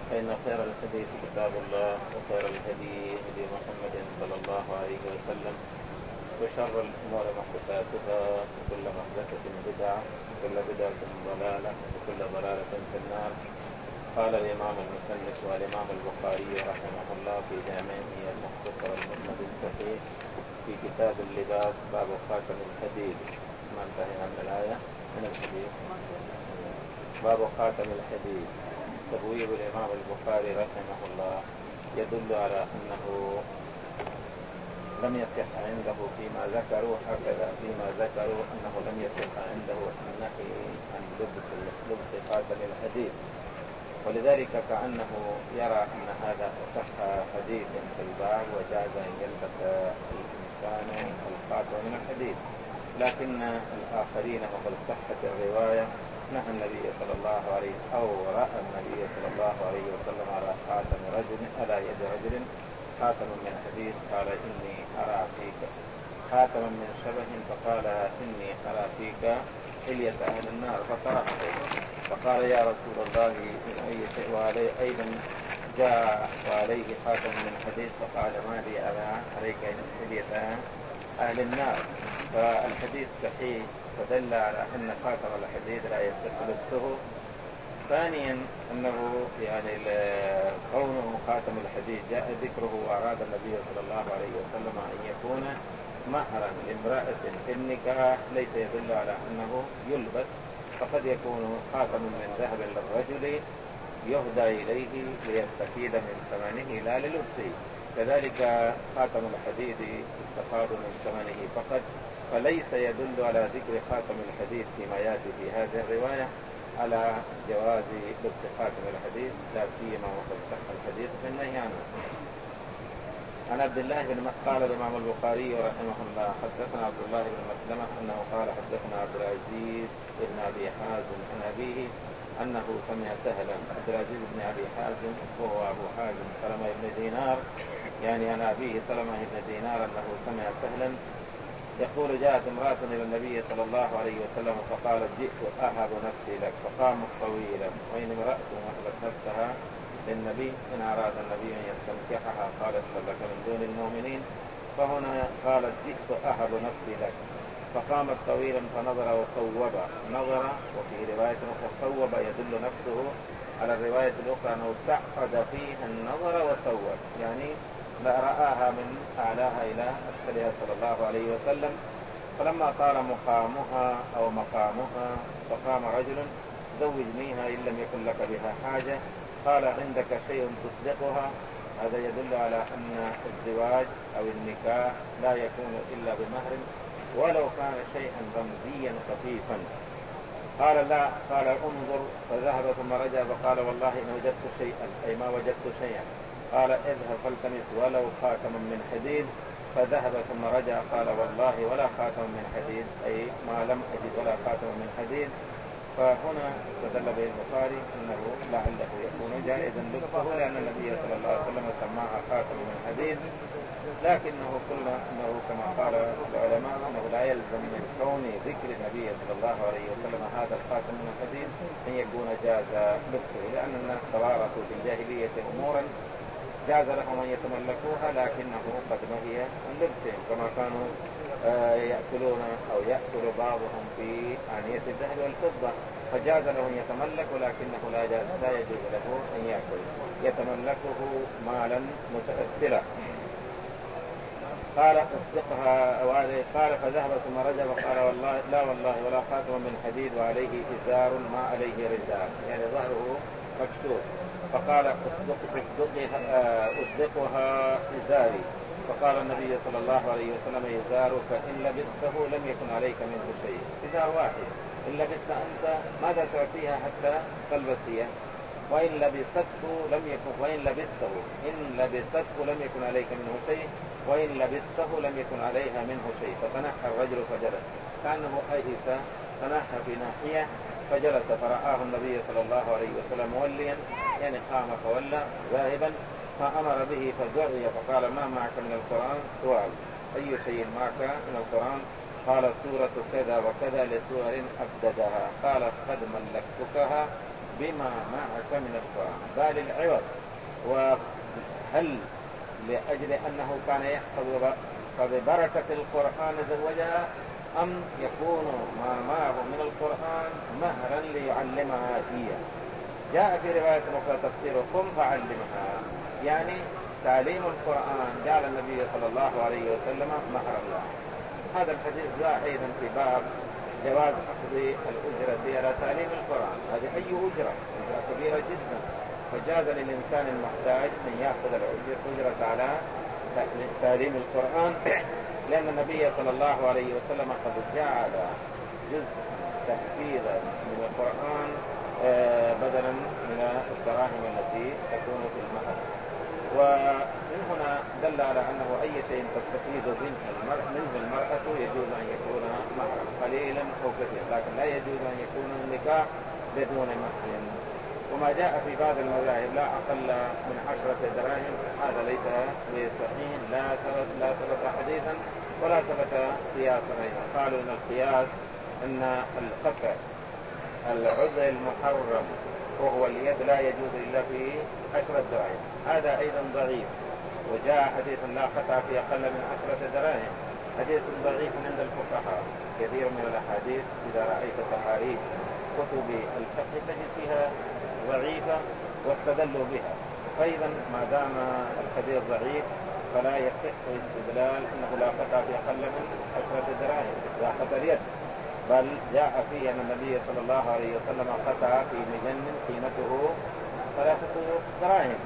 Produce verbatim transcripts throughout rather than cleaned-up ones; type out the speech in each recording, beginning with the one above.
فإن خير الحديث كتاب الله وخير الهدي هدي محمد صلى الله عليه وسلم وشر الأمور محدثاتها وكل محدثة بدعة وكل بدعة ضلالة وكل ضلالة في النار. قال الإمام المصنف والإمام البخاري رحمه الله في جامعه المختصر المسند الصحيح في كتاب اللباس باب خاتم الحديد. ما انتهينا من الآية من الحديث باب خاتم الحديد. تبويب الإمام البخاري رحمه الله يدل على أنه لم يصح عنده فيما ذكروا هكذا فيما ذكروا أنه لم يصح عنده النهي عن لبس لبس خاتم الحديد، ولذلك كأنه يرى أن هذا أصح حديث في الباب وجاز أن يلبس الإنسان الخاتم من الحديد. لكن الآخرين وقد صحت الرواية نهى النبي صلى الله عليه أو رأى النبي صلى الله عليه وسلم على خاتم رجل على يد رجل خاتم من حديد، قال إني أرى فيك خاتما من شبه، فقال إني أرى فيك حلية أهل النار فطرحته، فقال يا رسول الله من أي شيء، وعليه أيضا جاء وعليه خاتم من حديد، فقال ما لي أرى عليك حلية أهل النار. فالحديث صحيح فدل على أن خاتم الحديد لا يصح لبسه. ثانيا أنه يعني كونه خاتم الحديد جاء ذكره وأراد النبي صلى الله عليه وسلم أن يكون مهرا لامرأة في النكاح ليس يدل على أنه يلبس، فقد يكون خاتم من ذهب للرجل يهدى إليه ليستفيد من ثمنه لا للبسه، كذلك خاتم الحديد يستفاد من ثمنه فقط، فليس يدل على ذكر خاتم الحديد فيما يأتي في هذه الرواية على جواز لبس خاتم الحديد، لا سيما وقد صح الحديث في النهي عنه. عن عبد الله بن قال الإمام البخاري رحمه الله حدثنا عبد الله بن مسلمة أنه قال حدثنا عبد العزيز بن أبي حازم عن أبيه أنه سمع سهلا. عبد العزيز بن أبي حازم وهو أبو حازم سلمة بن دينار، يعني عن أبيه سلمة بن دينار أنه سمع سهلا يقول جاءت امرأة إلى النبي صلى الله عليه وسلم فقالت جئت أهب نفسي لك، فقام طويلا، وإن امرأة وهبت نفسها للنبي إن أراد النبي أن يستنكحها قالت فلك من دون المؤمنين، فهنا قالت جئت أهب نفسي لك، فقامت طويلا فنظر وصوب، نظر وفي رواية أخرى صوب يدل نفسه على الرواية الأخرى أنه تعقد فيها النظر وصوب، يعني لا رآها من أعلاها إلى أسفلها صلى الله عليه وسلم. فلما طال مقامها أو مقامها فقام رجل زوجنيها إن لم يكن لك بها حاجة، قال عندك شيء تصدقها؟ هذا يدل على أن الزواج أو النكاح لا يكون إلا بمهر ولو كان شيئا رمزيا خفيفا. قال لا، قال انظر، فذهب ثم رجع فقال والله إن وجدت شيئا، أي ما وجدت شيئا. قال اذهب فالتمس ولو خاتما من حديد، فذهب ثم رجع قال والله ولا خاتم من حديد، أي ما لم أجد ولا خاتم من حديد. فهنا استدل به البخاري أنه لعله يكون جائزا لبسه لأن النبي صلى الله عليه وسلم سماها خاتم من حديد، لكنه قلنا أنه كما قال العلماء أنه لا يلزم من كون ذكر النبي صلى الله عليه وسلم هذا الخاتم من الحديد أن يكون جاز لبسه، لأن الناس توارثوا في الجاهلية أمورا جاز لهم أن يتملكوها لكنه قد نهي عن لبسهم، كما كانوا يأكلون أو يأكل بعضهم في آنية الذهب والفضة، فجاز له أن يتملك ولكنه لا جاز لا يجوز له أن يأكل، يتملكه مالا متأثرا. قال اصدقها، قال فذهب ثم رجع وقال والله لا والله ولا خاتم من حديد وعليه إزار ما عليه رداء، يعني ظهره مكسور. فقال اصدقها, أصدقها إزاري، فقال النبي صلى الله عليه وسلم إزارك إن لبسته لم يكن عليك منه شيء، إزار واحد، إن لبست أنت ماذا تعطيها حتى تلبسيه؟ وإن لبسته لم يكن وإن لبسته إن لبسته لم يكن عليك منه شيء وإن لبسته لم يكن عليها منه شيء. فتنحى الرجل فجلس كأنه أيس، تنحى في ناحية فجلس، فرآه النبي صلى الله عليه وسلم موليا، يعني قام فولى ذاهبا، فأمر به فدعي فقال ما معك من القرآن؟ سؤال أي شيء معك من القرآن؟ قال سورة كذا وكذا لسور أبددها، قال قد ملكتكها بما معك من القرآن بل العوض. وهل لأجل أنه كان يحفظ فببركة القرآن زوجها، أم يكون ما معه من القرآن مهرا ليعلمها إياه؟ جاء في رواية أخرى تفسير قم فعلمها، يعني تعليم القرآن جعل النبي صلى الله عليه وسلم مهرا لها. هذا الحديث جاء أيضا في باب جواز أخذ الأجرة على تعليم القرآن. هذه أي أجرة؟ أجرة كبيرة جدا، فجاز للإنسان المحتاج أن يأخذ الأجرة على تعليم القرآن، لأن النبي صلى الله عليه وسلم قد جعل جزء تحفيظا من القرآن بدلا من الدراهم التي تكون في المهر. ومن هنا دل على أنه أي شيء تستفيد منه المرأة يجوز أن يكون مهرا قليلا أو كثيرا، لكن لا يجوز أن يكون النكاح بدون مهر. وما جاء في بعض المذاهب لا أقل من عشرة دراهم، هذا ليس بصحيح، لا ثبت لا ثبت حديثا ولا ثبت قياسا أيضا. قالوا إن القياس أن القطع العضو المحرم وهو اليد لا يجوز إلا في عشرة دراهم، هذا أيضا ضعيف. وجاء حديث لا قطع في أقل من عشرة دراهم، حديث ضعيف عند الفقهاء. كثير من الأحاديث إذا رأيت تحاريف كتب الفقه تجد فيها ضعيفة واستدلوا بها، فإذا ما دام الحديث ضعيف فلا يصح استدلال أنه لا قطع في أقل من عشرة دراهم لا قطع اليد. بل جاء فيه أن النبي صلى الله عليه وسلم قطع في مجن قيمته ثلاثة دراهم،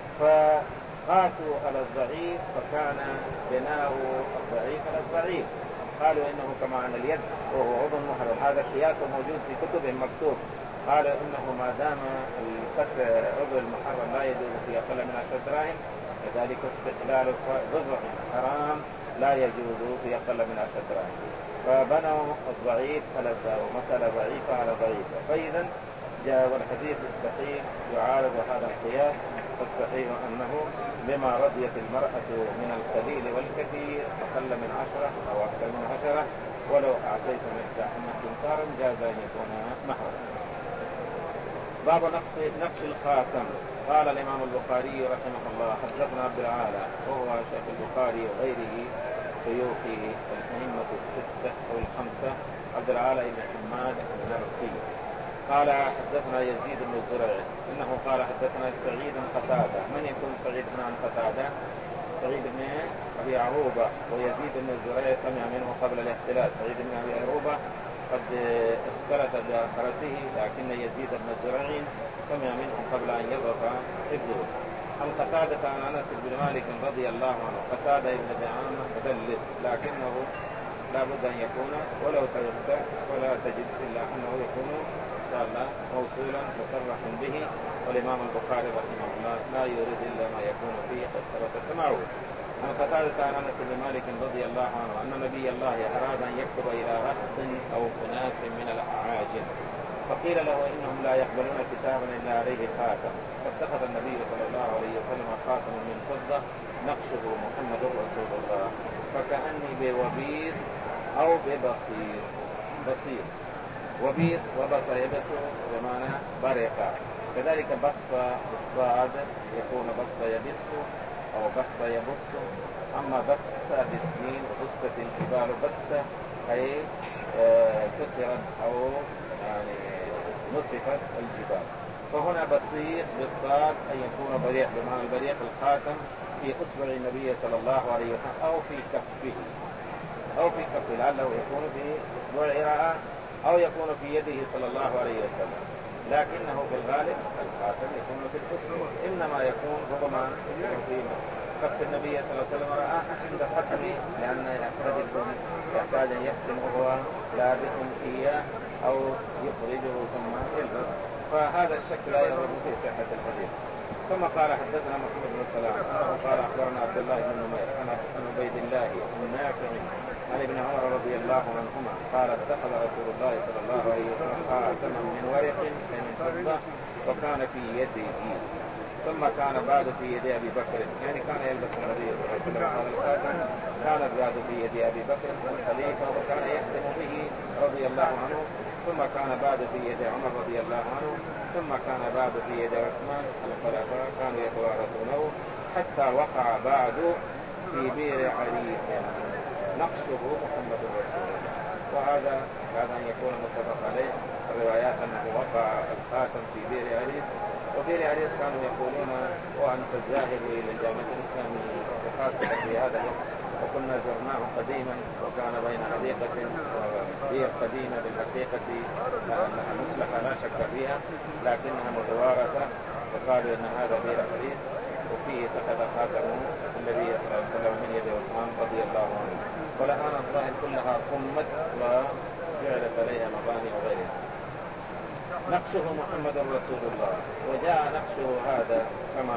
فقاسوا على الضعيف فكان بناء الضعيف على الضعيف. قالوا إنه كما أن اليد وهو عضو محرم، هذا قياس موجود في كتبهم مكتوب. قالوا إنه ما دام القطع عضو المحرم لا يجوز في أقل من عشرة دراهم، كذلك استحلال بضع حرام لا يجوز في أقل من عشرة دراهم. فبنوا الضعيف على مسألة ضعيفة على ضعيفة. فإذا جاء والحديث الصحيح يعارض هذا القياس. الصحيح أنه بما رضيت المرأة من القليل والكثير أقل من عشرة أو أكثر من عشرة، ولو أعطيت إحداهن قنطارا جاز أن يكون محرما. باب نقص نقص الخاتم. قال الإمام البخاري رحمه الله حدثنا عبد العالى وهو شيخ البخاري وغيره شيوخ الأئمة الستة أو الخمسة، عبد العالى بن حماد النرسي. قال حدثنا يزيد بن الزرع انه قال حدثنا سعيد بن قتادة. من يكون سعيد بن قتادة؟ سعيد بن ابي عروبة، ويزيد بن الزرع سمع منه قبل الاختلاط. سعيد بن ابي عروبة قد اختلط بآخرته، لكن يزيد بن الزرع سمع منه قبل ان يضعف حفظه. عن قتادة عن انس بن مالك رضي الله عنه. قتادة بن دعامة مدلس، لكنه لا بد ان يكون ولو تيسر ولا تجد الا انه يكون الله موصولا مصرحا به. والإمام البخاري رحمه الله لا يريد إلا ما يكون فيه قد ثبت سماعه. عن قتادة عن أنس بن مالك رضي الله عنه أن نبي الله أراد أن يكتب إلى رهط أو أناس من الأعاجم، فقيل له إنهم لا يقبلون كتابا إلا عليه خاتم، فاتخذ النبي صلى الله عليه وسلم خاتما من فضة نقشه محمد رسول الله، فكأني بوبيس أو ببصيص. بصيص وبيس وبص يبس بمعنى برقة، كذلك بص بالصاد يكون بص يبس أو بص يبص. أما بص بالسين بصت الجبال بص أي كسرت أو يعني نصفت الجبال. فهنا بصيص بالصاد أي يكون بريق، بمعنى البريق الخاتم في أصبع النبي صلى الله عليه وسلم أو في كفه أو في كفه، لعله يكون في أصبع رأى أو يكون في يده صلى الله عليه وسلم، لكنه في الغالب الخاتم يكون في الأصبع، إنما يكون ربما في كف النبي صلى الله عليه وسلم رأى عند فتحه، لأن يحتاج أن يختم وهو لابس إياه أو يخرجه ثم يلبس، فهذا الشك لا يضر في صحة الحديث. ثم قال حدثنا محمد بن سلام انه قال اخبرنا عبد الله بن نمير عن عبيد الله النافع عن ابن عمر رضي الله عنهما قال اتخذ رسول الله صلى الله عليه وسلم خاتما من ورق اي من فضه وكان في يده، ثم كان بعد في يد ابي بكر، يعني كان يلبس النبي صلى الله عليه وسلم هذا الخاتم، كان بعد في يد ابي بكر الخليفه وكان يختم به رضي الله عنه ثم كان بعد في يد عمر رضي الله عنه، ثم كان بعد في يد عثمان. الخلفاء كانوا يتوارثونه حتى وقع بعد في بئر عريس نقشه محمد رسول الله. وهذا بعد أن يكون متفق عليه الروايات أنه وقع الخاتم في بئر عريس. وبئر عريس كانوا يقولون وأنت الذاهب إلى الجامعة الإسلامية وخاصة في هذا الوقت، وكنا زرناه قديما وكان بين حديقة وبئر قديمة بالحقيقة أنها مصلحة لا شك فيها لكنها متوارثة، وقالوا أن هذا بئر عريس وفيه اتخذ خاتمه النبي صلى الله عليه وسلم من يد عثمان رضي الله عنه. والآن الظاهر كلها قمت وجعلت عليها مباني وغيرها. نقشه محمد رسول الله. وجاء نقشه هذا كما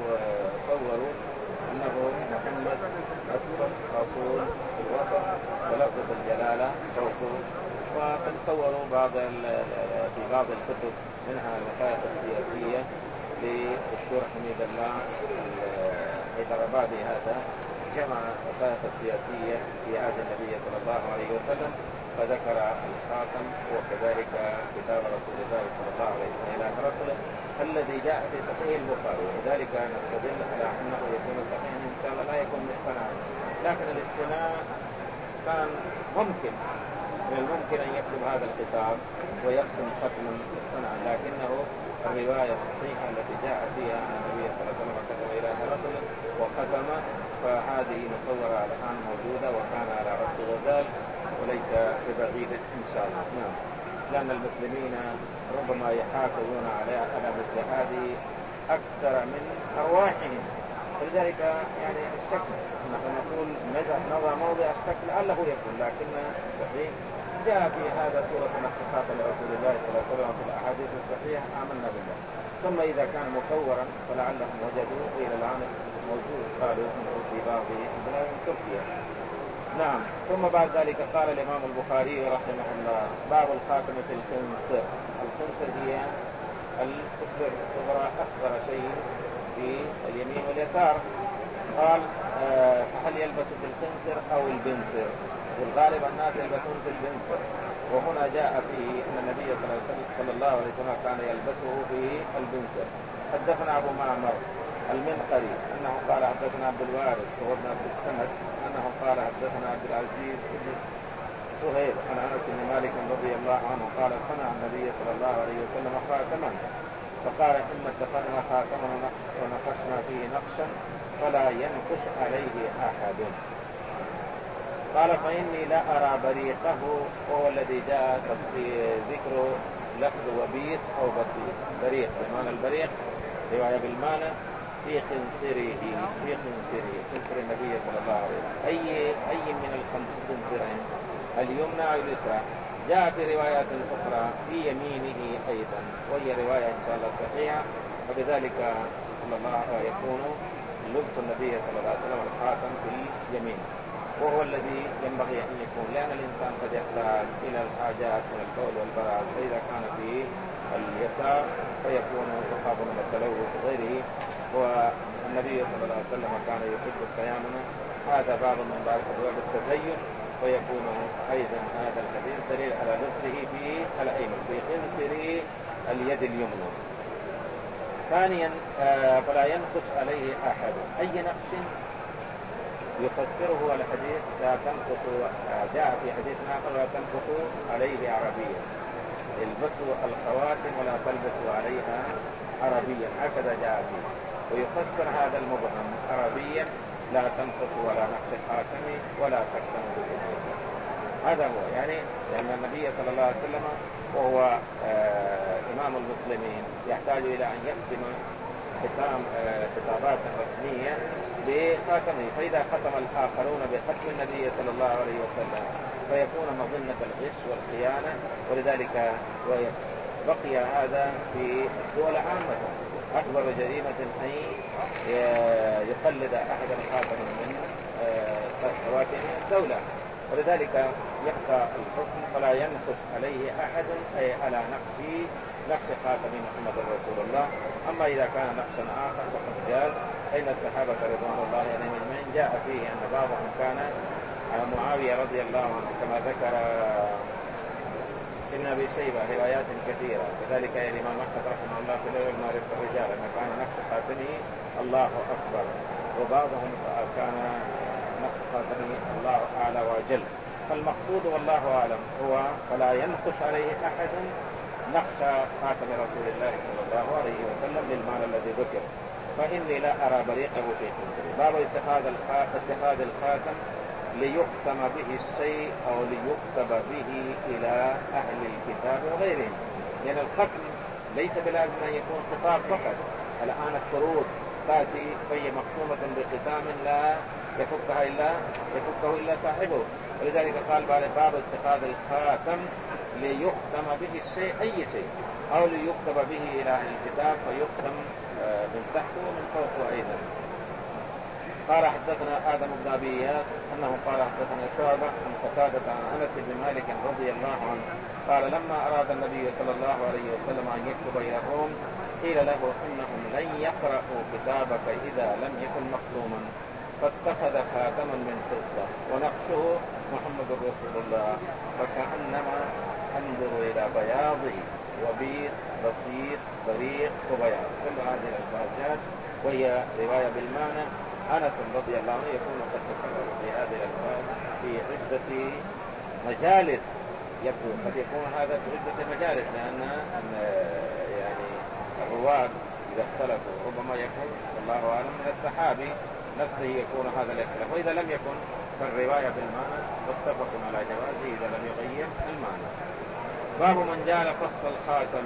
صوروا أنه محمد أكبر رسول في الوسط ولفظ الجلالة فوقه. وقد صوروا بعض في بعض الكتب منها الوثائق السياسية للدكتور حميد الله الحيدربادي، هذا جمع وثائق السياسية في عهد النبي صلى الله عليه وسلم فذكر الخاتم وكذلك كتاب رسول الله صلى الله عليه وسلم إلى رسوله الذي جاء في صحيح البخاري. وذلك نستدل على أنه يكون صحيح إن شاء الله لا يكون مصطنعا، لكن الاصطناع كان ممكن، من الممكن أن يكتب هذا الكتاب ويرسم ختما مصطنعا، لكنه الرواية الصحيحة التي جاء فيها أن النبي صلى الله عليه وسلم كتب إلى رسوله وختم، فهذه مصورة الآن موجودة وكان على رأس غزال وليس ببعيد إن شاء الله. نعم، لأن المسلمين ربما يحافظون على على مثل هذه أكثر من أرواحهم، فلذلك يعني الشك نحن نقول نضع موضع الشك لعله يكون، لكن صحيح جاء في هذا سورة نقصات لرسول الله صلى الله عليه وسلم في الأحاديث الصحيحة آمنا بالله. ثم إذا كان مصورا فلعلهم وجدوا إلى الآن موجود، قالوا انه في بعض بلاد تركيا. نعم. ثم بعد ذلك قال الإمام البخاري رحمه الله باب الخاتم في الخنصر. الخنصر هي الإصبع الصغرى أصغر شيء في اليمين واليسار. قال آه هل يلبس في الخنصر أو البنصر؟ والغالب الناس يلبسون في البنصر، وهنا جاء فيه أن النبي صلى الله عليه وسلم كان يلبسه في البنصر. حدثنا أبو معمر المنقري أنه قال حدثنا عبد الوارث وهو ابن عبد السند أنه قال حدثنا عبد العزيز بن صهيب عن أنس بن مالك رضي الله عنه قال صنع النبي صلى الله عليه وسلم خاتما فقال إن اتخذنا خاتما ونقشنا فيه نقشا فلا ينقش عليه أحد. قال فإني لا أرى بريقه، وهو الذي جاء ذكر لفظ وبيس أو بصيص. بريق بمعنى البريق، رواية بالمعنى في خنصره، في خنصره خنصر النبي صلى الله عليه وسلم. أي أي من الخنصرين، اليمنى أو اليسرى؟ جاء في روايات أخرى في يمينه أيضا، وهي رواية إن شاء الله صحيحة. وبذلك صلى الله يكون لبس النبي صلى الله عليه وسلم الخاتم في اليمين، وهو الذي ينبغي أن يكون، لأن الإنسان قد يحتاج إلى الحاجات من البول والبراز، فإذا كان في اليسار فيكون مصاب من التلوث وغيره. والنبي صلى الله عليه وسلم كان يحب التيامن، هذا بعض من بعض أبواب التزين، ويكون أيضا هذا الحديث دليل على لبسه في الأيمن في خنصر اليد اليمنى. ثانيا فلا ينقص عليه أحد. أي نقص يفسره الحديث لا تنقص، جاء في حديث آخر لا تنقص عليه عربيا، البسوا الخواتم ولا تلبسوا عليها عربيا، هكذا جاء فيه. ويفسر هذا المبهم عربيا لا تنقص ولا نقص الخاتم ولا تختم بالخاتم. هذا هو يعني، لأن النبي صلى الله عليه وسلم وهو آه إمام المسلمين يحتاج إلى أن يختم ختام آه خطابات رسمية بخاتمه، فإذا ختم الآخرون بختم النبي صلى الله عليه وسلم فيكون مظنة الغش والخيانة. ولذلك بقي هذا في الدول عامة، أكبر جريمة أن يقلد أحد الخاتم من خواتم الدولة، ولذلك يبقى الحكم فلا ينقص عليه أحد، أي على نقص نقص خاتم محمد رسول الله. أما إذا كان نقصا آخر فقد جاز. أين الصحابة رضوان الله عليهم يعني من جاء فيه أن بعضهم كان معاوية رضي الله عنه كما ذكر ابن أبي شيبة روايات كثيرة. كذلك الإمام أحمد رحمه الله في العلم معرفة الرجال أن كان نقش خاتمه الله أكبر، وبعضهم كان نقش خاتمه الله أعلى وجل. فالمقصود والله أعلم هو فلا ينقش عليه أحد نقش خاتم رسول الله صلى الله عليه وسلم للمعنى الذي ذكر، فإني لا أرى بريقه في حنظري. باب اتخاذ اتخاذ الخاتم ليختم به الشيء أو ليكتب به إلى أهل الكتاب وغيرهم. لأن يعني الختم ليس بلازم أن يكون خطاب فقط. الآن الشروط تأتي فهي مختومة بختام لا يفكها إلا يفكه إلا صاحبه، ولذلك قال باب اتخاذ الخاتم ليختم به الشيء أي شيء أو ليكتب به إلى أهل الكتاب فيختم من تحته ومن فوقه أيضا. قال حدثنا آدم بن أبي إياس أنه قال حدثنا شعبة عن قتادة عن أنس بن مالك رضي الله عنه قال لما أراد النبي صلى الله عليه وسلم أن يكتب إلى الروم قيل له إنهم لن يقرأوا كتابك إذا لم يكن مختوما، فاتخذ خاتما من فضة ونقشه محمد رسول الله، فكأنما انظر إلى بياضه وبيض بسيط بريق وبياض. كل هذه الألفاظات وهي رواية بالمعنى. أنس رضي الله عنه يكون قد تكرر في هذه الألفاظ في عدة مجالس، يكون قد يكون هذا في عدة مجالس، لأن يعني الرواة إذا اختلفوا ربما يكون والله أعلم من الصحابي نفسه يكون هذا الاختلاف، وإذا لم يكن فالرواية بالمعنى متفق على جوازه إذا لم يغير المعنى. باب من جعل فص الخاتم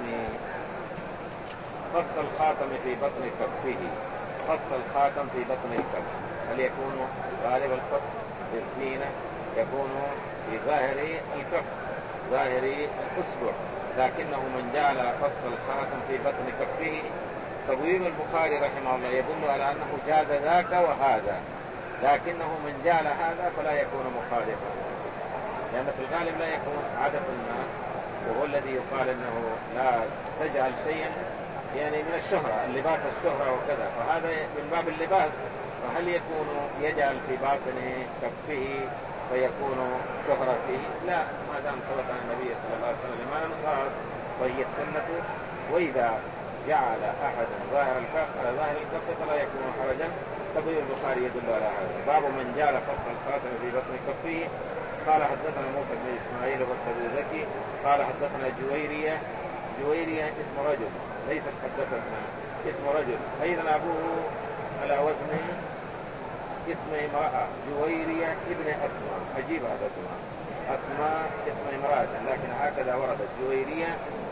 فص الخاتم في بطن كفه. فص الخاتم في بطن الكف هل يكون غالب الفص بالزينة؟ يكون في ظاهر الكف ظاهر الأصبع، لكنه من جعل فص الخاتم في بطن كفه. تبويب البخاري رحمه الله يدل على أنه جاز ذاك وهذا، لكنه من جعل هذا فلا يكون مخالفا، لأن في الغالب لا يكون عادة الناس، وهو الذي يقال أنه لا تجعل شيئا يعني من الشهرة، اللباس الشهرة وكذا، فهذا من باب اللباس. فهل يكون يجعل في باطن كفه فيكون شهرة فيه؟ لا، ما دام ثبت عن النبي صلى الله عليه وسلم ما نصارت وهي السنة. وإذا جعل أحد ظاهر الكف على ظاهر الكف فلا يكون حرجا. تبويب البخاري يدل على هذا. باب من جعل فص الخاتم في بطن كفه. قال حدثنا موسى بن إسماعيل والتبوذكي قال حدثنا جويرية. جويرية اسم رجل ليست حدثتنا، اسم رجل أيضا أبوه على وزن اسم امرأة. جويرية ابن أسماء، عجيب هذا اسمها، أسماء اسم امرأة، لكن هكذا وردت جويرية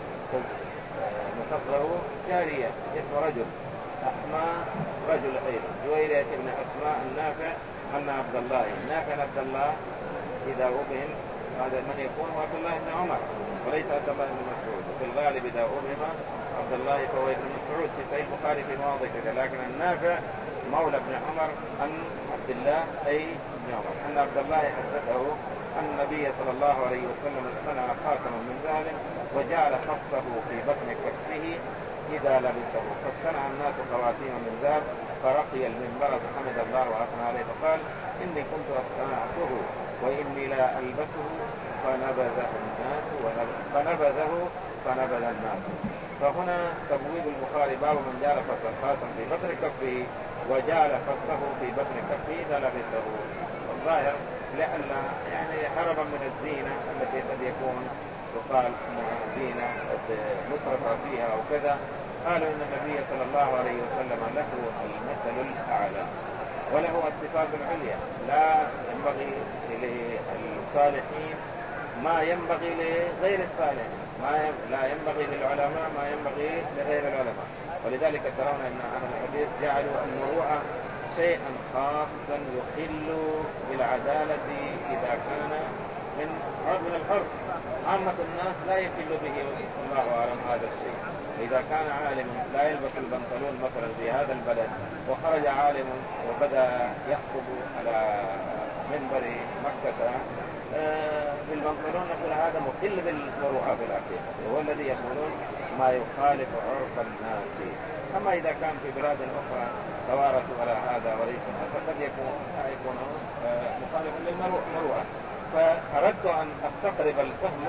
مصغر جارية اسم رجل. أسماء رجل أيضا. جويرية ابن أسماء النافع أن عبد الله نافع عبد الله إذا أبهم هذا من يكون عبد الله بن عمر وليس عبد الله بن مسعود. وفي الغالب إذا أبهم عبد الله فهو ابن مسعود في صحيح البخاري في مواضع كذا، لكن النافع مولى ابن عمر عن عبد الله أي ابن عمر أن عبد الله حدثه أن النبي صلى الله عليه وسلم صنع خاتما من ذهب وجعل خصه في بطن كفه إذا لبسه، فاصطنع الناس خواتيم من ذهب فرقي المنبر فحمد الله وأثنى عليه فقال إني كنت أصنعته وإني لا ألبسه فنبذه الناس فنبذه فنبذ الناس. فهنا تبويب البخاري باب من جعل فص الخاتم في بطن كفه وجعل فصه في بطن كفه إذا لبسه. الظاهر لأن يعني هربا من الزينة التي قد يكون يقال انها زينة مصرف فيها او كذا، قالوا ان النبي صلى الله عليه وسلم له المثل الاعلى وله الصفات العليا، لا ينبغي للصالحين ما ينبغي لغير الصالحين، ما لا ينبغي للعلماء ما ينبغي لغير العلماء. ولذلك ترون ان اهل الحديث جعلوا المروءة شيئا خاصا يخل بالعدالة اذا كان من من الحرب. عامة الناس لا يخل به والله أعلم هذا الشيء. إذا كان عالم لا يلبس البنطلون مثلا في هذا البلد وخرج عالم وبدأ يخطب على منبر مكة بالبنطلون نقول هذا مخل بالمروءة في الأخير، وهو الذي يقولون ما يخالف عرف الناس. أما إذا كان في بلاد أخرى توارثوا على هذا وليس فقد يكون يكون مخالفا للمروءة. فأردت أن أستقرب الفهم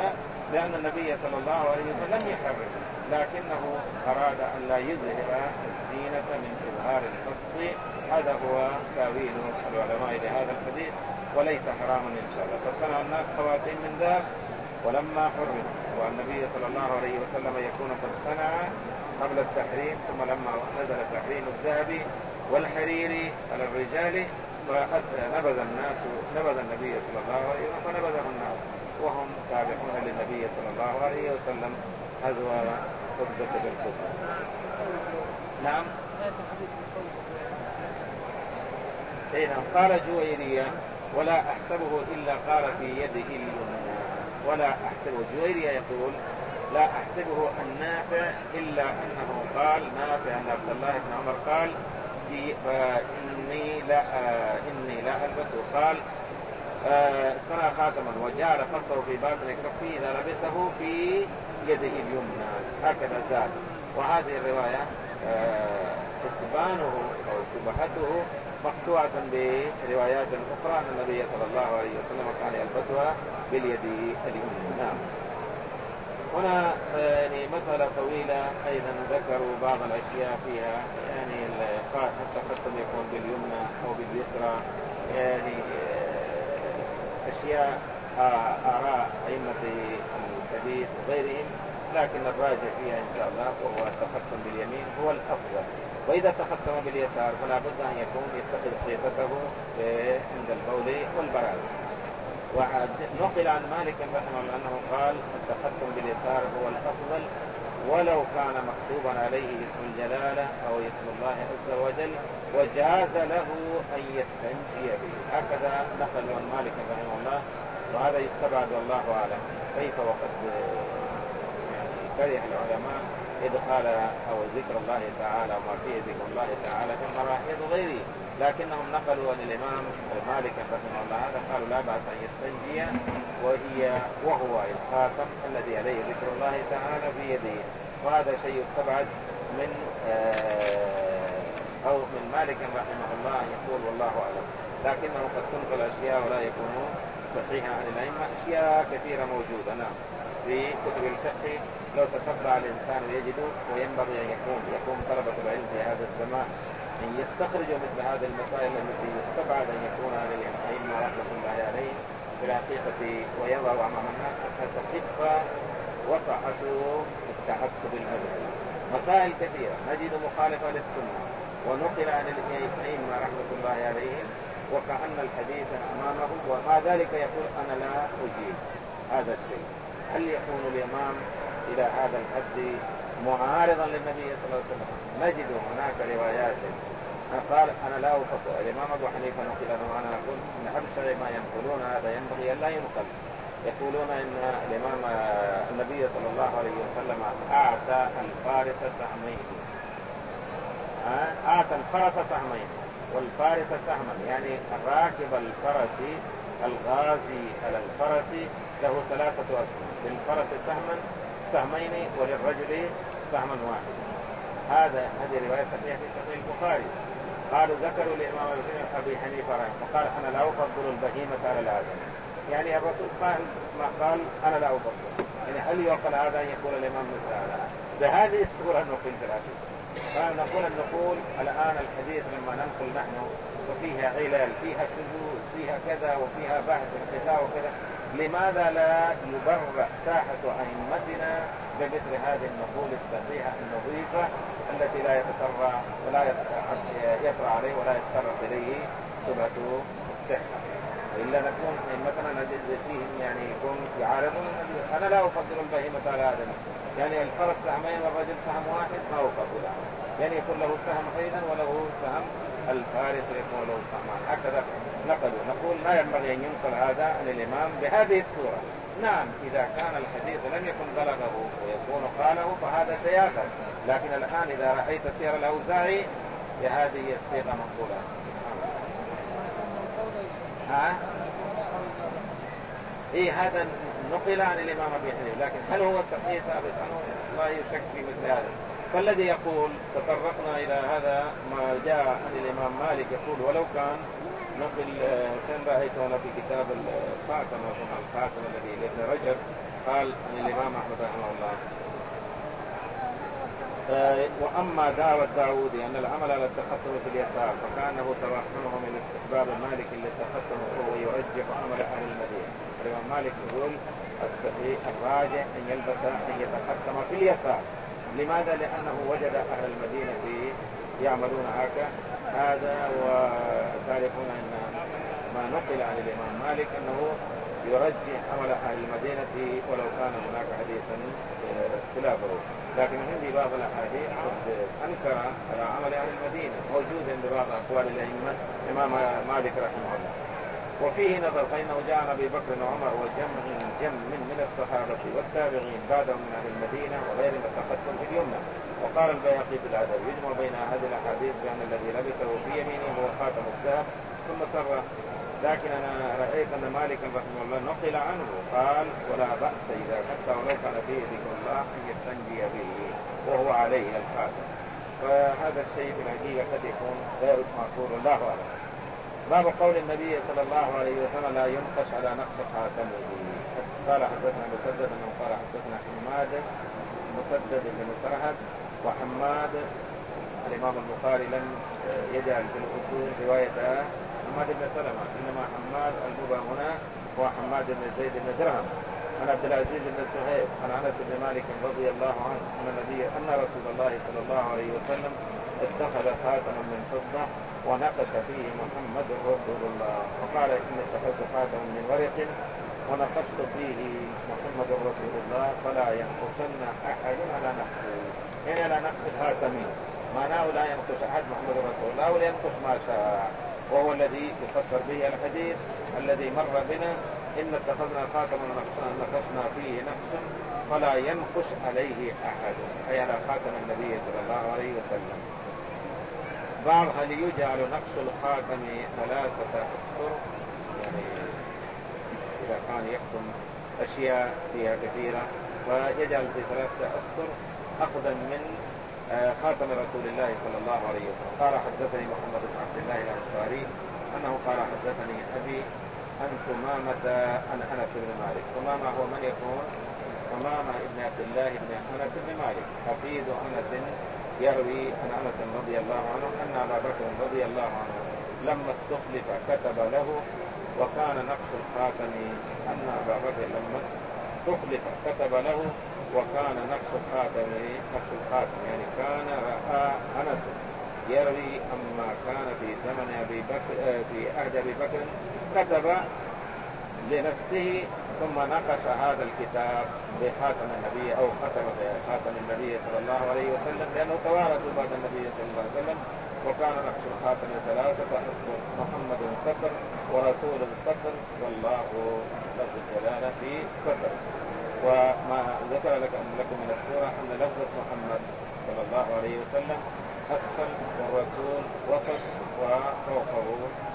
لأن النبي صلى الله عليه وسلم لم يحرم، لكنه أراد أن لا يظهر الزينة من إظهار القص. هذا هو تأويل العلماء لهذا الحديث، وليس حراما إن شاء الله. فصنع الناس خواتيم من ذهب ولما حرم، والنبي صلى الله عليه وسلم يكون قد صنع قبل التحريم، ثم لما نزل تحريم الذهب والحرير على الرجال نبذ الناس نبذ النبي صلى الله عليه وسلم فنبذه الناس، وهم تابعون للنبي صلى الله عليه وسلم هذو خطبة بالخطبة. نعم. إذا قال جويريا ولا أحسبه إلا قال في يده اليمنى، ولا أحسبه. جويريا يقول لا أحسبه النافع إلا أنه قال نافع أن عبد الله بن عمر قال إني لا إني لا ألبس، قال صنع خاتما وجعل خصه في باطن كفه إذا لبسه في يده اليمنى، هكذا زاد. وهذه الرواية حسبانه أو شبهته مقطوعة بروايات أخرى أن النبي صلى الله عليه وسلم كان يلبسها باليد اليمنى. نعم. هنا يعني مسألة طويلة أيضا، ذكروا بعض الأشياء فيها، يعني التختم يكون باليمنى أو باليسرى، يعني أشياء آراء أئمة الحديث وغيرهم، لكن الراجع فيها إن شاء الله وهو التختم باليمين هو الأفضل. وإذا تختم باليسار فلا بد أن يكون يتخذ خيطته عند البول والبراز. ونقل عن مالك رحمه الله أنه قال التختم باليسار هو الأفضل، ولو كان مكتوبا عليه اسم الجلالة أو اسم الله عز وجل، وجاز له أن يستنجي به. هكذا نقل عن مالك رحمه الله، وهذا يستبعد والله أعلم كيف وقد يعني كره العلماء إدخال أو ذكر الله تعالى وما فيه ذكر الله تعالى في المراحيض وغيره، لكنهم نقلوا عن الإمام مالك رحمه الله هذا، قالوا لا بأس أن يستنجي وهي وهو الخاتم الذي عليه ذكر الله تعالى في يده. وهذا شيء يستبعد من أو من مالك رحمه الله أن يقول والله أعلم، لكنه قد تنقل أشياء ولا يكون صحيحا عن الأئمة. أشياء كثيرة موجودة نعم في كتب الفقه لو تتبع الإنسان يجد، وينبغي أن يكون يكون طلبة العلم في هذا الزمان أن يستخرجوا مثل هذه المسائل التي يستبعد أن يكون على الأئمة رحمة الله عليهم في الحقيقة، ويضعوا أمام الناس حتى تخف وصحة التعصب المذهبي. مسائل كثيرة نجد مخالفة للسنة ونقل عن الأئمة رحمة الله عليهم وكأن الحديث أمامه، ومع ذلك يقول أنا لا أجيب هذا الشيء. هل يكون الإمام إلى هذا الحد معارضا للنبي صلى الله عليه وسلم؟ نجد هناك روايات قال أنا لا أفضل. الإمام أبو حنيفة نقل عنه أنا أقول إن أبشر ما ينقلون هذا ينبغي أن لا ينقل. يقولون إن الإمام النبي صلى الله عليه وسلم أعطى الفارس سهمين، أعطى الفرس سهمين والفارس سهما، يعني راكب الفرس الغازي على الفرس له ثلاثة أسهم، للفرس سهما سهمين وللرجل سهما واحد. هذا هذه رواية صحيحة في صحيح البخاري. قالوا ذكروا لإمام أبي حنيفة رحمه فقال أنا لا أفضل البهيمة على الآدم، يعني الرسول قال ما قال أنا لا أفضل، يعني هل يعقل هذا أن يقول الإمام مثل هذا بهذه الصورة؟ نقول في الحديث فنقول أن نقول الآن الحديث لما ننقل نحن وفيها علل فيها شذوذ فيها كذا وفيها بحث كذا وكذا، لماذا لا يبرأ ساحة أئمتنا بمثل هذه النقول الصحيحة النظيفة التي لا يتسرع ولا يسرع عليه ولا يتسرع إليه شبهة الصحة، إلا نكون أئمتنا نجد فيهم يعني يكون يعارضون. أنا لا أفضل البهيمة على هذا، يعني الفرس سهمين والرجل سهم واحد ما أفضله، يعني يكون له سهم أيضا وله سهم الفارس يكون له سهمان. هكذا نقلوا. نقول لا ينبغي أن ينقل هذا عن الإمام بهذه الصورة. نعم إذا كان الحديث لم يكن بلغه ويكون قاله فهذا سياقا، لكن الآن إذا رأيت سير الأوزاعي هذه الصيغة مقبولة. ها؟ إيه هذا نقل عن الإمام أبي حنيفة، لكن هل هو صحيح ثابت عنه؟ لا يشك في مثل هذا. فالذي يقول تطرقنا إلى هذا ما جاء عن الإمام مالك يقول ولو كان نقل كان رأيت هنا في كتاب الخاتم الخاتم الذي لابن رجب قال عن الإمام أحمد رحمه الله وأما دعوة داود أن العمل على التختم في اليسار فكانه توهمه من استحباب مالك للتختم وهو يرجح عمل أهل المدينة. الإمام مالك يقول الصحيح الراجح أن يلبس أن يتختم في اليسار. لماذا؟ لأنه وجد أهل المدينة يعملون هكذا هذا. وتعرفون أن ما نقل عن الإمام مالك أنه يرجح عمل أهل المدينة ولو كان هناك حديثا خلافه. لكن عندي بعض الأحاديث قد أنكر على عمل أهل المدينة موجود عند بعض أقوال الأئمة الإمام مالك رحمه الله. وفيه نظر فإنه جاء أبي بكر وعمر وجمع جم من من الصحابة والتابعين بعدهم من أهل المدينة وغيرهم التختم في اليمنى. وقال البيهقي في الأدب يجمع بين هذه الأحاديث بأن الذي لبسه في يمينه هو خاتم الذهب ثم سر. لكن أنا رأيت أن مالك رحمه الله نقل عنه قال ولا بأس إذا حتى ولو كان فيه ذكر الله أن يستنجي به وهو عليه الخاتم. فهذا الشيء في الحقيقة قد يكون غير معقول الله أعلم. باب قول النبي صلى الله عليه وسلم لا ينقش على نقش خاتمه. قال حدثنا مسدد انه قال حدثنا حماد مسدد بن مسرهد وحماد. الامام البخاري لم يجعل في الاصول روايه حماد بن سلمة انما حماد المبهم هنا هو حماد بن زيد بن درهم عن عبد العزيز بن صهيب عن انس بن مالك رضي الله عنه ان النبي ان رسول الله صلى الله عليه وسلم اتخذ خاتما من فضه ونقش فيه محمد رسول الله وقال إن اتخذت خاتما من ورق ونقشت فيه محمد رسول الله فلا ينقصن أحد على نقشه. يعني على نقش الخاتمين معناه لا ينقص أحد محمد رسول الله ولا ينقص ما شاء. وهو الذي يفسر به الحديث الذي مر بنا إن اتخذنا خاتما ونقشنا فيه نقشا فلا ينقص عليه أحد أي على خاتم النبي صلى الله عليه وسلم. بعض هل يجعل نقش الخاتم ثلاثة أسطر يعني إذا كان يختم أشياء فيها كثيرة فيجعل في ثلاثة أسطر أخذا من خاتم رسول الله صلى الله عليه وسلم. قال حدثني محمد بن عبد الله الأنصاري أنه قال حدثني أبي عن ثمامة عن أنس بن مالك. ثمامة هو من يكون؟ ثمامة ابن عبد الله بن أنس بن مالك حفيد أنس يروي عن أنس رضي الله عنه أن أبا بكر رضي الله عنه لما استخلف كتب له وكان نقش الخاتم أن أبا بكر لما استخلف كتب له وكان نقش الخاتم نقش الخاتم يعني كان رأى أنس يروي أما كان في زمن أبي بكر في عهد أبي بكر كتب لنفسه ثم نقش هذا الكتاب بخاتم النبي أو ختم بخاتم النبي صلى الله عليه وسلم لأنه توارث بعد النبي صلى الله عليه وسلم. وكان نقش الخاتم ثلاثة أسطر محمد سطر ورسول سطر والله لفظ الجلالة في سطر. وما ذكر لكم من السورة أن لفظة محمد صلى الله عليه وسلم أسفل والرسول وسط وفوقه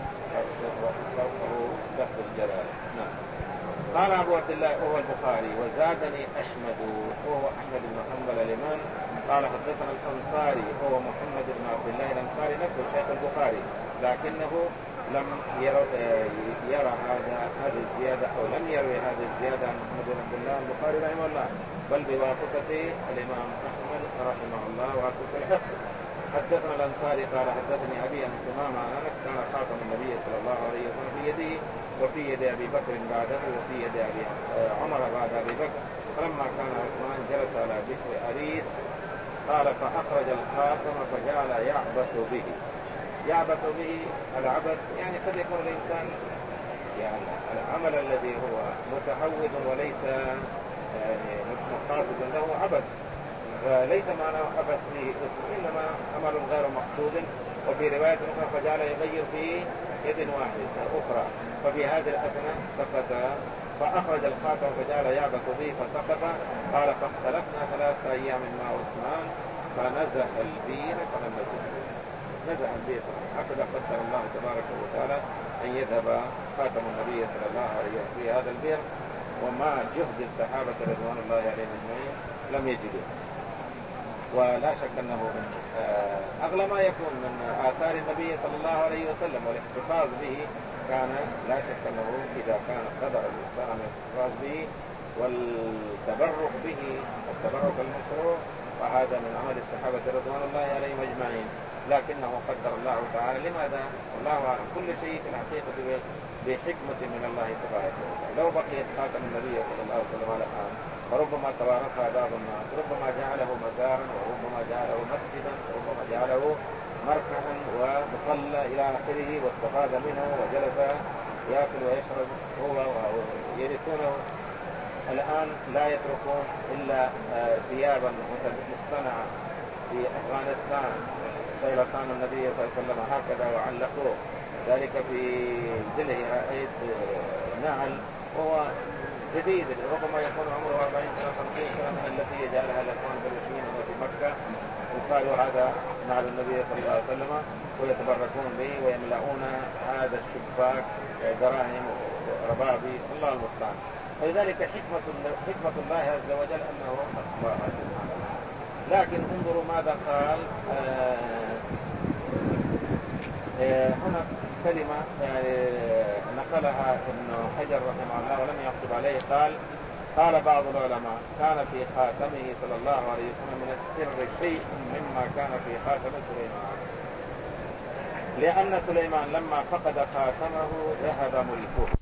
وفوقه لفظ الجلالة. نعم. قال أبو عبد الله وهو البخاري وزادني أحمد وهو أحمد بن حنبل الإمام قال حدثنا الأنصاري وهو محمد بن عبد الله الأنصاري نفسه شيخ البخاري لكنه لم يرى, يرى هذا هذه الزيادة أو لم يروي هذه الزيادة عن محمد بن عبد الله البخاري رحمه الله بل بواسطة الإمام أحمد رحمه الله واسطة الحفظ. حدثنا الأنصاري قال حدثني أبي أن ثمامة عن أنس كان خاتم النبي صلى الله عليه وسلم في يده وفي يد أبي بكر بعده وفي يد أبي عمر بعد أبي بكر فلما كان عثمان جلس على بئر أريس قال فأخرج الخاتم فجعل يعبث به. يعبث به العبث يعني قد يكون الإنسان يعني العمل الذي هو متعود وليس يعني مقاصد له عبث فليس معناه عبث فيه إنما عمل غير مقصود. وفي رواية أخرى فجعل يغير في يد واحدة أخرى ففي هذه الأثناء سقط فأخرج الخاتم فجعل يعبث به فسقط. قال فاختلفنا ثلاثة أيام مع عثمان فنزح البير فلم نزح نزح البير هكذا قدر الله تبارك وتعالى أن يذهب خاتم النبي صلى الله عليه وسلم في هذا البير وما جهد الصحابة رضوان الله عليهم أجمعين لم يجدوا. ولا شك أنه من أغلى ما يكون من آثار النبي صلى الله عليه وسلم، والاحتفاظ به كان لا شك أنه إذا كان قدر الإنسان الاحتفاظ به والتبرك به التبرك المشروع فهذا من عمل الصحابة رضوان الله عليهم أجمعين، لكنه قدر الله تعالى. لماذا؟ الله أعلم. كل شيء في الحقيقة بحكمة من الله تبارك وتعالى. لو بقيت خاتم النبي صلى الله عليه وسلم على الآن فربما توارثها بعض الناس، ربما جعله مزارا، وربما جعله مسجدا، وربما جعله مركعا ومصلى إلى آخره، واستفاد منه وجلس يأكل ويشرب هو ويرثونه. الآن لا يتركون إلا ثيابا مصطنعة في أفغانستان سيلطان النبي صلى الله عليه وسلم هكذا وعلقوه ذلك في ذله رأيت نعل وهو جديد، ربما يكون عمره أربعين سنة خمسين سنة من التي يجعلها الأخوان بالمسلمين في مكة، وقالوا هذا نعل النبي صلى الله عليه وسلم، ويتبركون به ويملؤون هذا الشباك دراهم وربابي، الله المستعان. ولذلك حكمة حكمة الله عز وجل أنه أخبرها سبحانه. لكن انظروا ماذا قال. آه آه هنا كلمة يعني نقلها ابن حجر رحمه الله ولم يكتب عليه. قال قال بعض العلماء كان في خاتمه صلى الله عليه وسلم من السر شيء مما كان في خاتم سليمان، لأن سليمان لما فقد خاتمه ذهب ملكه.